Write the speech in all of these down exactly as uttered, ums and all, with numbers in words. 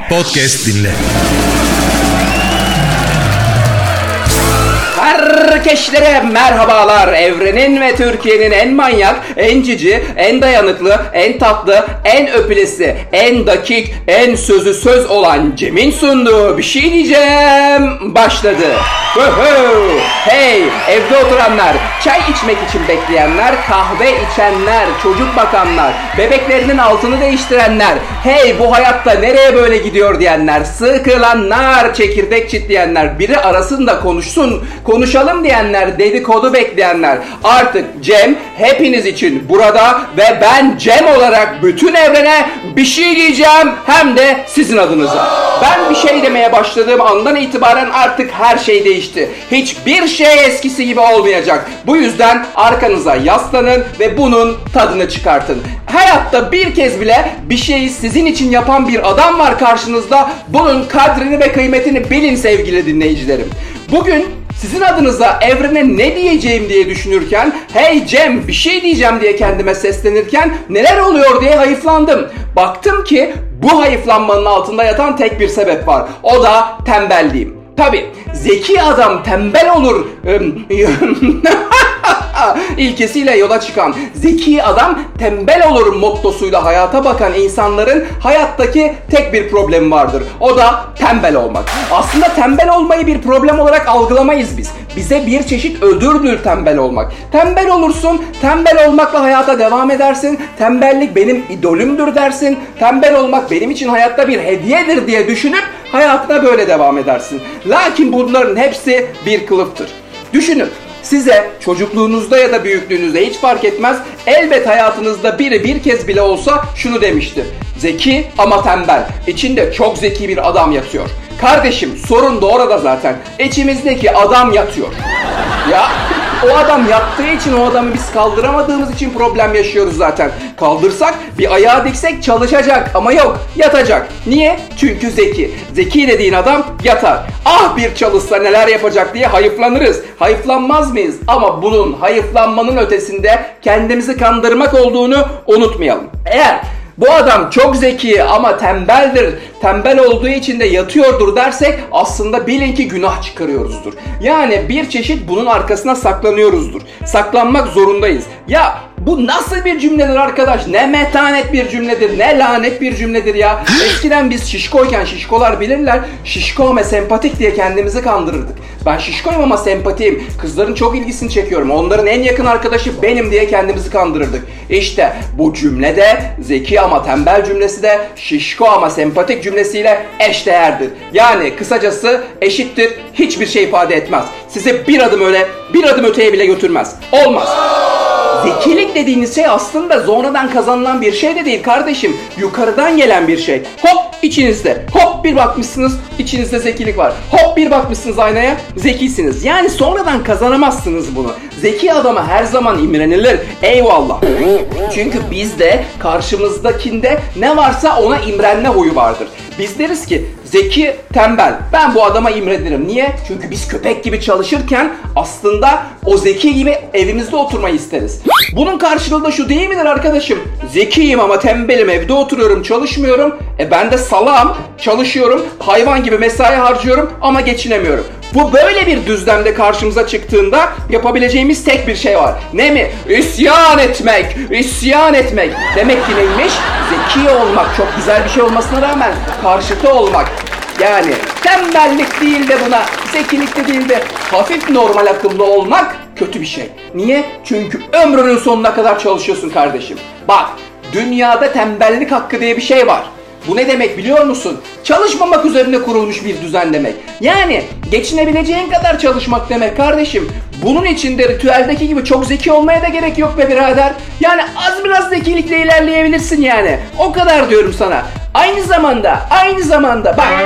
Podcast dinle. Herkeşlere merhabalar. Evrenin ve Türkiye'nin en manyak, en cici, en dayanıklı, en tatlı, en öpülesi, en dakik, en sözü söz olan Cem'in sunduğu bir şey diyeceğim başladı. Hey, evde oturanlar, çay içmek için bekleyenler, kahve içenler, çocuk bakanlar, bebeklerinin altını değiştirenler, hey bu hayatta nereye böyle gidiyor diyenler, sıkılanlar, çekirdek çitleyenler, biri arasın da konuşsun, konuşalım diyenler, dedikodu bekleyenler, artık Cem hepiniz için burada ve ben Cem olarak bütün evrene bir şey diyeceğim, hem de sizin adınıza. Ben bir şey demeye başladığım andan itibaren artık her şey değişti. Hiçbir şey eskisi gibi olmayacak. Bu yüzden arkanıza yaslanın ve bunun tadını çıkartın. Hayatta bir kez bile bir şeyi sizin için yapan bir adam var karşınızda. Bunun kadrini ve kıymetini bilin sevgili dinleyicilerim. Bugün sizin adınıza evrene ne diyeceğim diye düşünürken, hey Cem bir şey diyeceğim diye kendime seslenirken neler oluyor diye hayıflandım. Baktım ki bu hayıflanmanın altında yatan tek bir sebep var. O da tembelliğim. Tabii zeki adam tembel olur ilkesiyle yola çıkan, zeki adam tembel olur mottosuyla hayata bakan insanların hayattaki tek bir problemi vardır. O da tembel olmak. Aslında tembel olmayı bir problem olarak algılamayız biz. Bize bir çeşit ödürdür tembel olmak. Tembel olursun, tembel olmakla hayata devam edersin. Tembellik benim idolümdür dersin. Tembel olmak benim için hayatta bir hediyedir diye düşünüp hayatına böyle devam edersin. Lakin bunların hepsi bir kılıftır. Düşünün. Size çocukluğunuzda ya da büyüklüğünüzde hiç fark etmez, elbet hayatınızda biri bir kez bile olsa şunu demiştir. Zeki ama tembel. İçinde çok zeki bir adam yatıyor. Kardeşim sorun da orada zaten. İçimizdeki adam yatıyor. Ya o adam yattığı için, o adamı biz kaldıramadığımız için problem yaşıyoruz zaten. Kaldırsak, bir ayağı diksek çalışacak ama yok, yatacak. Niye? Çünkü zeki. Zeki dediğin adam yatar. Ah bir çalışsa neler yapacak diye hayıflanırız. Hayıflanmaz mıyız? Ama bunun, hayıflanmanın ötesinde kendimizi kandırmak olduğunu unutmayalım. Eğer bu adam çok zeki ama tembeldir, tembel olduğu için de yatıyordur dersek aslında bilin ki günah çıkarıyoruzdur. Yani bir çeşit bunun arkasına saklanıyoruzdur. Saklanmak zorundayız. Ya bu nasıl bir cümledir arkadaş? Ne metanet bir cümledir, ne lanet bir cümledir ya. Eskiden biz şişkoyken, şişkolar bilirler, şişko ama sempatik diye kendimizi kandırırdık. Ben şişkoyum ama sempatiyim. Kızların çok ilgisini çekiyorum. Onların en yakın arkadaşı benim diye kendimizi kandırırdık. İşte bu cümle de zeki ama tembel cümlesi de şişko ama sempatik cümlesiyle eşdeğerdir. Yani kısacası eşittir, hiçbir şey ifade etmez. Size bir adım öyle, bir adım öteye bile götürmez. Olmaz. Zekilik dediğiniz şey aslında sonradan kazanılan bir şey de değil kardeşim. Yukarıdan gelen bir şey. Hop içinizde. Hop bir bakmışsınız içinizde zekilik var. Hop bir bakmışsınız aynaya zekisiniz. Yani sonradan kazanamazsınız bunu. Zeki adama her zaman imrenilir. Eyvallah. Çünkü bizde karşımızdakinde ne varsa ona imrenme huyu vardır. Biz deriz ki zeki, tembel. Ben bu adama imrenirim. Niye? Çünkü biz köpek gibi çalışırken aslında o zeki gibi evimizde oturmayı isteriz. Bunun karşılığı da şu değil midir arkadaşım? Zekiyim ama tembelim, evde oturuyorum, çalışmıyorum. E ben de salağım, çalışıyorum, hayvan gibi mesai harcıyorum ama geçinemiyorum. Bu böyle bir düzlemde karşımıza çıktığında yapabileceğimiz tek bir şey var. Ne mi? İsyan etmek, isyan etmek. Demek ki neymiş? Zeki olmak, çok güzel bir şey olmasına rağmen karşıtı olmak. Yani tembellik değil de buna, zekilik de değil de hafif normal akıllı olmak kötü bir şey. Niye? Çünkü ömrünün sonuna kadar çalışıyorsun kardeşim. Bak, dünyada tembellik hakkı diye bir şey var. Bu ne demek biliyor musun? Çalışmamak üzerine kurulmuş bir düzen demek. Yani geçinebileceğin kadar çalışmak demek kardeşim. Bunun için de ritüeldeki gibi çok zeki olmaya da gerek yok be birader. Yani az biraz zekilikle ilerleyebilirsin yani. O kadar diyorum sana. Aynı zamanda, aynı zamanda bak.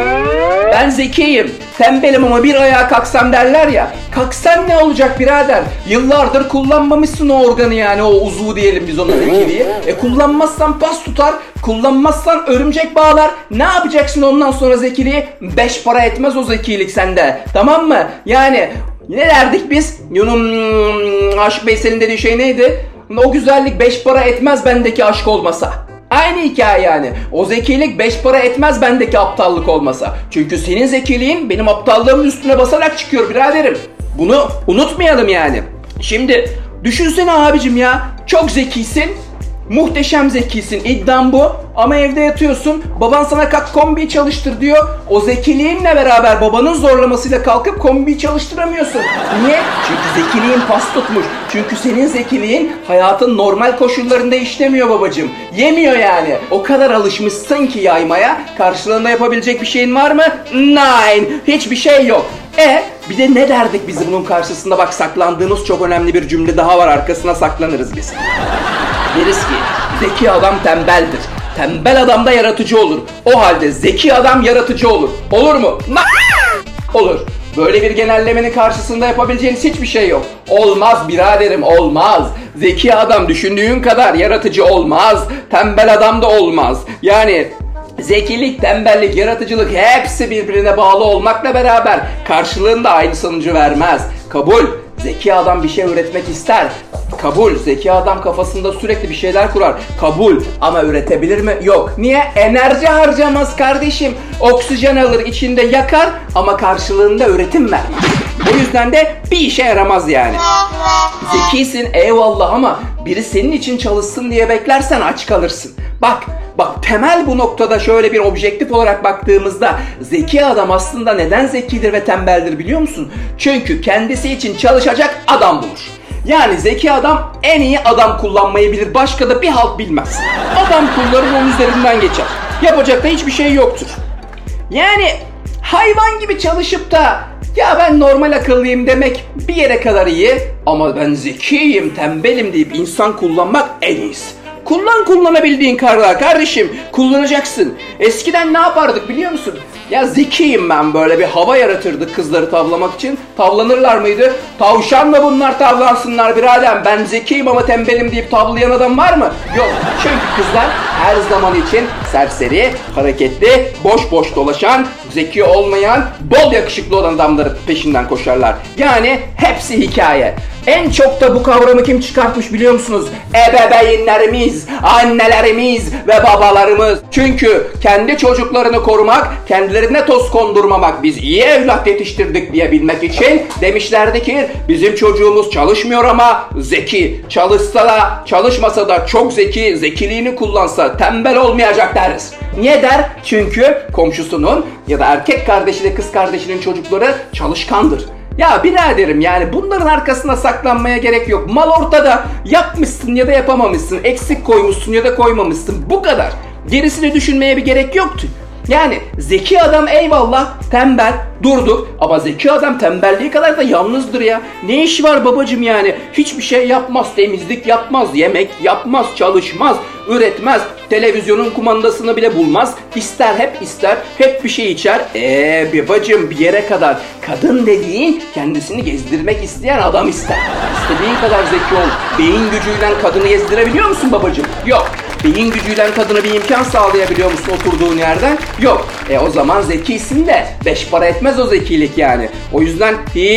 Ben zekiyim, tembelim ama bir ayağa kalksam derler ya. Kalksan ne olacak birader? Yıllardır kullanmamışsın o organı, yani o uzvu diyelim biz ona zekiliği. E kullanmazsan pas tutar, kullanmazsan örümcek bağlar. Ne yapacaksın ondan sonra zekiliği? Beş para etmez o zekilik sende. Tamam mı? Yani ne derdik biz? Yunum Aşık Veysel'in dediği şey neydi? O güzellik beş para etmez bendeki aşk olmasa. Aynı hikaye yani. O zekilik beş para etmez bendeki aptallık olmasa. Çünkü senin zekiliğin benim aptallığımın üstüne basarak çıkıyor biraderim. Bunu unutmayalım yani. Şimdi düşünsene abicim ya. Çok zekisin. Muhteşem zekisin, iddiam bu. Ama evde yatıyorsun, baban sana kalk kombiyi çalıştır diyor. O zekiliğinle beraber babanın zorlamasıyla kalkıp kombiyi çalıştıramıyorsun. Niye? Çünkü zekiliğin pas tutmuş. Çünkü senin zekiliğin hayatın normal koşullarında işlemiyor babacığım. Yemiyor yani. O kadar alışmışsın ki yaymaya, karşılığında yapabilecek bir şeyin var mı? Nine. Hiçbir şey yok. E bir de ne derdik biz bunun karşısında? Bak, saklandığımız çok önemli bir cümle daha var, arkasına saklanırız biz. Deriz ki zeki adam tembeldir. Tembel adam da yaratıcı olur. O halde zeki adam yaratıcı olur. Olur mu? Olur. Böyle bir genellemenin karşısında yapabileceğiniz hiçbir şey yok. Olmaz biraderim, olmaz. Zeki adam düşündüğün kadar yaratıcı olmaz. Tembel adam da olmaz. Yani zekilik, tembellik, yaratıcılık hepsi birbirine bağlı olmakla beraber karşılığında aynı sonucu vermez. Kabul. Zeki adam bir şey üretmek ister. Kabul. Zeki adam kafasında sürekli bir şeyler kurar. Kabul. Ama üretebilir mi? Yok. Niye? Enerji harcamaz kardeşim. Oksijen alır, içinde yakar ama karşılığında üretim vermez. O yüzden de bir işe yaramaz yani. Zekisin eyvallah ama biri senin için çalışsın diye beklersen aç kalırsın. Bak, bak temel bu noktada şöyle bir objektif olarak baktığımızda zeki adam aslında neden zekidir ve tembeldir biliyor musun? Çünkü kendisi için çalışacak adam bulur. Yani zeki adam en iyi adam kullanmayı bilir. Başka da bir halt bilmez. Adam kullanır, onun üzerinden geçer. Yapacak da hiçbir şey yoktur. Yani hayvan gibi çalışıp da ya ben normal akıllıyım demek bir yere kadar iyi ama ben zekiyim, tembelim deyip insan kullanmak en iyisi. Kullan kullanabildiğin kadar kardeşim, kullanacaksın. Eskiden ne yapardık biliyor musun? Ya zekiyim ben, böyle bir hava yaratırdık kızları tavlamak için. Tavlanırlar mıydı? Tavşanla bunlar tavlansınlar birader. Ben zekiyim ama tembelim deyip tavlayan adam var mı? Yok. Çünkü kızlar her zaman için serseri, hareketli, boş boş dolaşan, zeki olmayan, bol yakışıklı olan adamların peşinden koşarlar. Yani hepsi hikaye. En çok da bu kavramı kim çıkartmış biliyor musunuz? Ebeveynlerimiz, annelerimiz ve babalarımız. Çünkü kendi çocuklarını korumak, kendilerine toz kondurmamak, biz iyi evlat yetiştirdik diyebilmek için demişlerdi ki bizim çocuğumuz çalışmıyor ama zeki. Çalışsa da çalışmasa da çok zeki, zekiliğini kullansa tembel olmayacak deriz. Niye der? Çünkü komşusunun ya da erkek kardeşiyle kız kardeşinin çocukları çalışkandır. Ya biraderim yani bunların arkasına saklanmaya gerek yok. Mal ortada. Yapmışsın ya da yapamamışsın. Eksik koymuşsun ya da koymamışsın. Bu kadar. Gerisini düşünmeye bir gerek yoktu. Yani zeki adam eyvallah tembel, durduk ama zeki adam tembelliği kadar da yalnızdır ya. Ne işi var babacım yani? Hiçbir şey yapmaz, temizlik yapmaz, yemek yapmaz, çalışmaz, üretmez, televizyonun kumandasını bile bulmaz. İster hep ister, hep bir şey içer. Eee babacım bir yere kadar. Kadın dediğin kendisini gezdirmek isteyen adam ister. İstediğin kadar zeki ol. Beyin gücüyle kadını gezdirebiliyor musun babacım? Yok. Beyin gücüyle kadına bir imkan sağlayabiliyor musun oturduğun yerden? Yok. E o zaman zekisin de beş para etmez o zekilik yani. O yüzden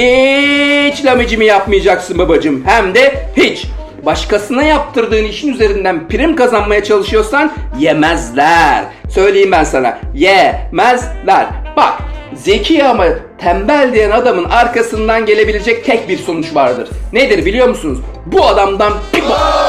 hiç lamicimi yapmayacaksın babacığım. Hem de hiç. Başkasına yaptırdığın işin üzerinden prim kazanmaya çalışıyorsan yemezler. Söyleyeyim ben sana. Yemezler. Bak, zeki ama tembel diyen adamın arkasından gelebilecek tek bir sonuç vardır. Nedir biliyor musunuz? Bu adamdan bir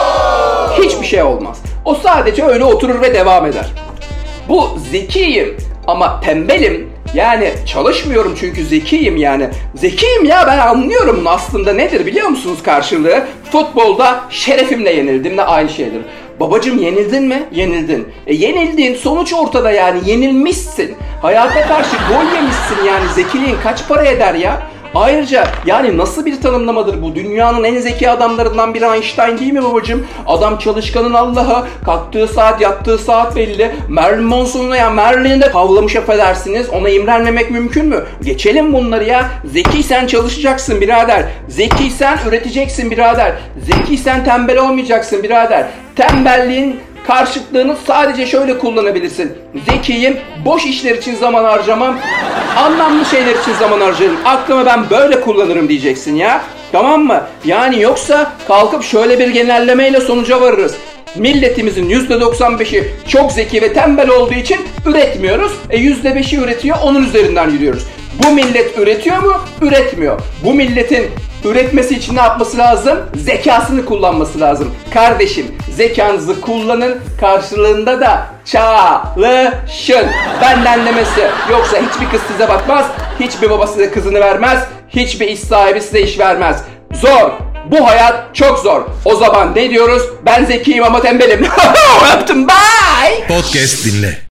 hiçbir şey olmaz. O sadece öyle oturur ve devam eder. Bu zekiyim ama tembelim, yani çalışmıyorum çünkü zekiyim yani. Zekiyim ya, ben anlıyorum bunu aslında nedir biliyor musunuz karşılığı? Futbolda şerefimle yenildim de aynı şeydir. Babacım yenildin mi? Yenildin. E yenildin, sonuç ortada yani, yenilmişsin. Hayata karşı gol yemişsin yani, zekiliğin kaç para eder ya? Ayrıca yani nasıl bir tanımlamadır bu? Dünyanın en zeki adamlarından biri Einstein değil mi babacığım? Adam çalışkanın Allah'ı, kalktığı saat yattığı saat belli. Marilyn Manson'u ya Marilyn'i de tavlamış affedersiniz. Ona imrenmemek mümkün mü? Geçelim bunları ya. Zekiysen çalışacaksın birader. Zekiysen üreteceksin birader. Zekiysen tembel olmayacaksın birader. Tembelliğin karşıtlığını sadece şöyle kullanabilirsin. Zekiyim, boş işler için zaman harcamam, anlamlı şeyler için zaman harcarım. Aklımı ben böyle kullanırım diyeceksin ya. Tamam mı? Yani yoksa kalkıp şöyle bir genellemeyle sonuca varırız. Milletimizin yüzde doksan beşi çok zeki ve tembel olduğu için üretmiyoruz. E yüzde beşi üretiyor, onun üzerinden yürüyoruz. Bu millet üretiyor mu? Üretmiyor. Bu milletin üretmesi için ne yapması lazım? Zekasını kullanması lazım. Kardeşim, zekanızı kullanın, karşılığında da çalışın. Benden demesi. Yoksa hiçbir kız size bakmaz, hiçbir baba size kızını vermez, hiçbir iş sahibi size iş vermez. Zor. Bu hayat çok zor. O zaman ne diyoruz? Ben zekiyim ama tembelim. Öptüm. Bye. Podcast dinle.